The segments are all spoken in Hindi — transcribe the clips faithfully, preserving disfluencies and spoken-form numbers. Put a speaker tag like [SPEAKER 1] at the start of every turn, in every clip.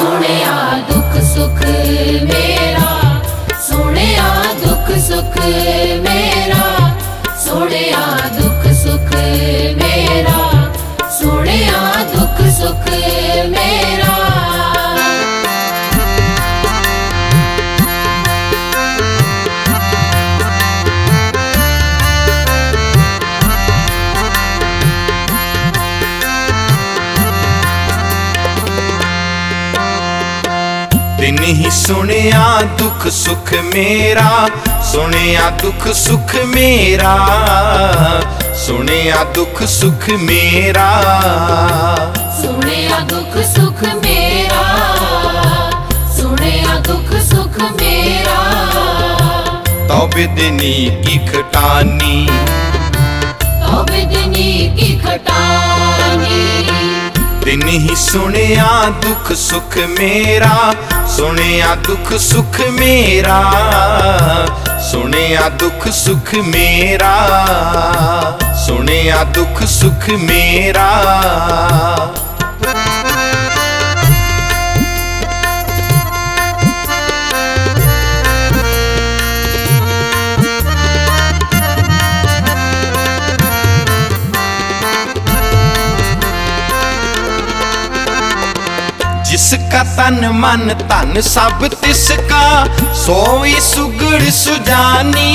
[SPEAKER 1] सुनिया दुख सुख मेरा, सुनिया दुख सुख मेरा, सुनिया दुख सुख मेरा, सुनिया दुख सुख मेरा।
[SPEAKER 2] दिन ही सुनिया दुख सुख मेरा, सुनिया दुख सुख मेरा, सुनिया दुख सुख मेरा,
[SPEAKER 1] सुनिया दुख सुख मेरा, सुनिया दुख सुख मेरा।
[SPEAKER 2] तौबेदनी की खटानी,
[SPEAKER 1] तौबेदनी की खटानी।
[SPEAKER 2] दिन ही सुनिया दुख सुख मेरा, सुनिया दुख सुख मेरा, सुनिया दुख सुख मेरा, सुनिया दुख सुख मेरा। जिसका तन मन धन सब तिसका, सोई सुगड़ सुजानी।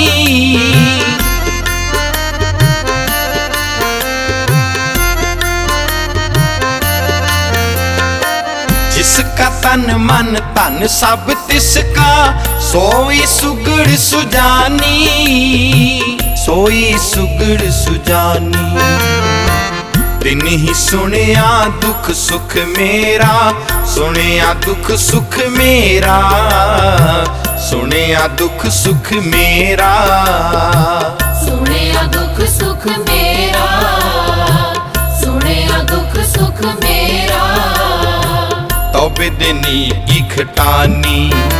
[SPEAKER 2] जिसका तन मन धन सब तिसका, सोई सुगड़ सुजानी, सोई सुगड़ सुजानी। दिन ही सुनिया दुख सुख मेरा, सुनिया दुख सुख मेरा, सुनिया दुख सुख मेरा,
[SPEAKER 1] सुनिया दुख सुख मेरा, सुनिया दुख सुख मेरा।
[SPEAKER 2] तौबेदनी की खटानी,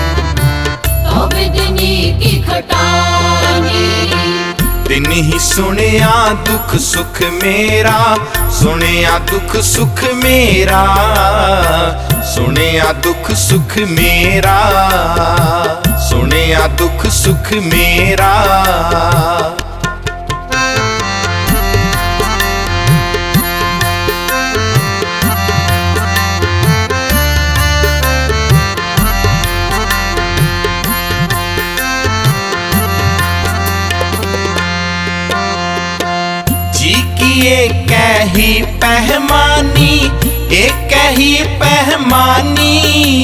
[SPEAKER 1] तौबेदनी की खटानी।
[SPEAKER 2] दिन ही सुनिया दुख सुख मेरा, सुनिया दुख सुख मेरा, सुनिया दुख सुख मेरा, सुनिया दुख सुख मेरा। एक ही पहमानी, एक ही पहमानी।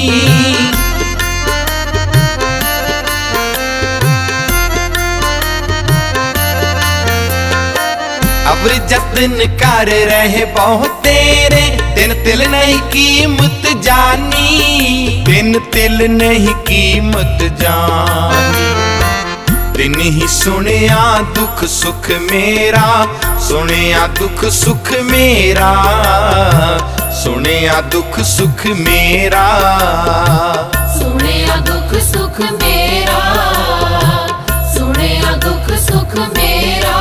[SPEAKER 2] अवर जतन कर रहे बहुत तेरे, दिन तिल नहीं कीमत जानी, दिन तिल नहीं कीमत जानी। दिन ही सुनिया दुख सुख मेरा, सुनिया दुख सुख मेरा, सुनिया दुख सुख मेरा,
[SPEAKER 1] सुनिया दुख सुख मेरा, सुनिया दुख सुख मेरा।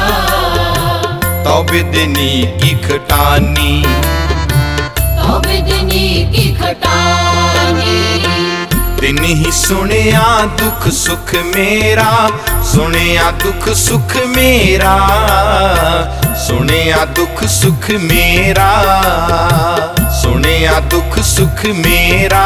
[SPEAKER 2] तौबेदनी की खटानी,
[SPEAKER 1] तौबेदनी की खटानी।
[SPEAKER 2] दिन ही सुनिया दुख सुख मेरा, सुनिया दुख सुख मेरा, सुनिया दुख सुख मेरा, सुनिया दुख सुख मेरा।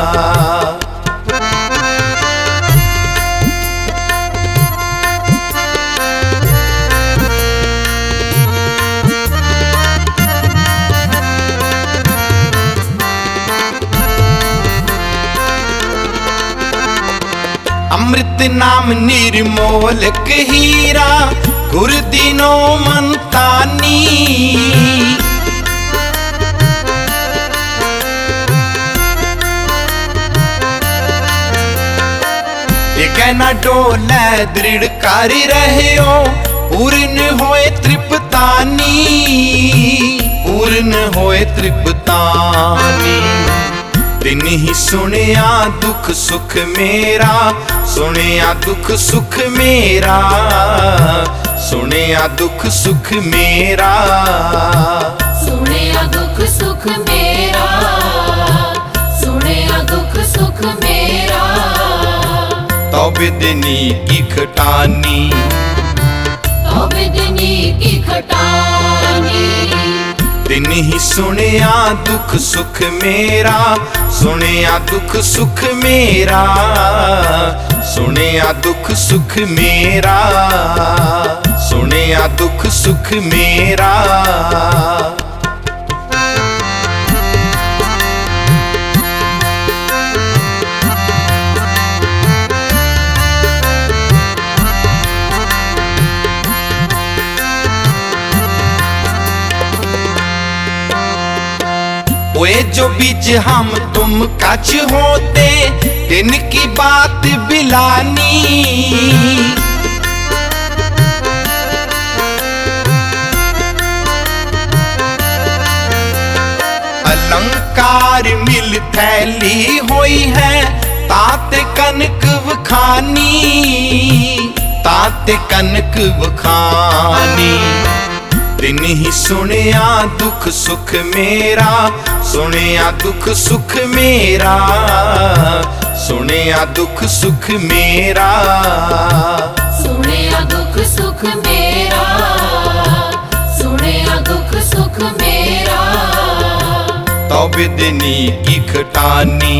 [SPEAKER 2] अमृत नाम निर्मोलक हीरा, गुर दीनो मंतानी। कहना डोले दृढ़ कर रहे हो, पूर्ण होए तृप्तानी, पूर्ण होए तृप्तानी। दिन ही सुनिया दुख सुख मेरा, सुनिया दुख सुख मेरा, सुनिया दुख सुख मेरा,
[SPEAKER 1] सुनिया दुख सुख मेरा, सुनिया दुख
[SPEAKER 2] तौबेदनी की खटानी,
[SPEAKER 1] तौबेदनी की खटानी।
[SPEAKER 2] दिन ही सुनिया दुख सुख मेरा, सुनिया दुख सुख मेरा, सुनिया दुख सुख मेरा, सुनिया दुख सुख मेरा। ओए जो बीच हम तुम कच होते, दिन की बात बिलानी, अलंकार मिल थैली होई है, ताते कनक वखानी, ताते कनक वखानी। दिन ही सुनिया दुख सुख मेरा, सुनिया दुख सुख मेरा, सुनिया दुख सुख मेरा,
[SPEAKER 1] सुनिया दुख सुख मेरा, सुनिया दुख सुख मेरा।
[SPEAKER 2] तौबेदनी की खटानी,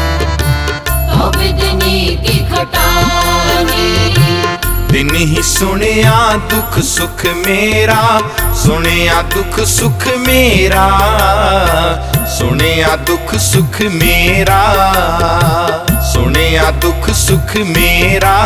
[SPEAKER 1] तौबेदनी की खटानी।
[SPEAKER 2] दिन ही सुनिया दुख सुख मेरा, सुनिया दुख सुख मेरा, सुनिया दुख सुख मेरा, सुनिया दुख सुख मेरा।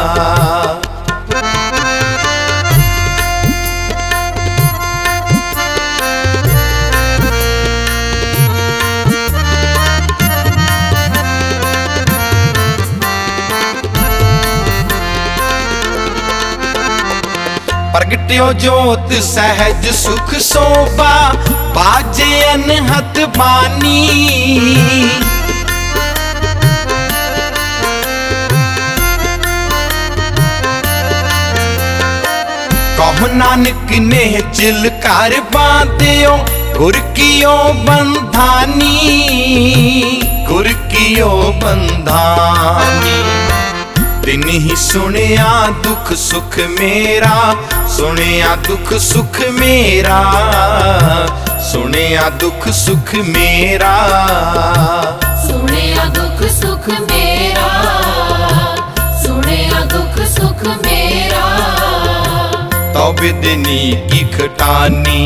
[SPEAKER 2] प्रगट्यो जोत सहज सुख शोभा, बाजे अनहद बानी, कहो नानक ने चिल कर बांधियो, गुर कियो बंधानी, गुर कियो बंधानी। दिन ही सुनिया दुख सुख मेरा, सुनिया दुख सुख मेरा, सुनिया दुख सुख मेरा,
[SPEAKER 1] सुनिया दुख सुख मेरा, सुनिया दुख सुख मेरा।
[SPEAKER 2] तौबेदनी की खटानी,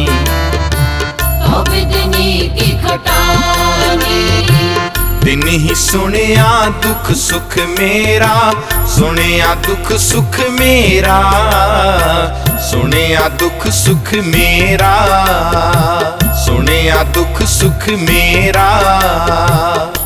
[SPEAKER 1] तौबेदनी की खटानी।
[SPEAKER 2] दिन ही सुनिया दुख सुख मेरा, सुनिया दुख सुख मेरा, सुनिया दुख सुख मेरा, सुनिया दुख सुख मेरा।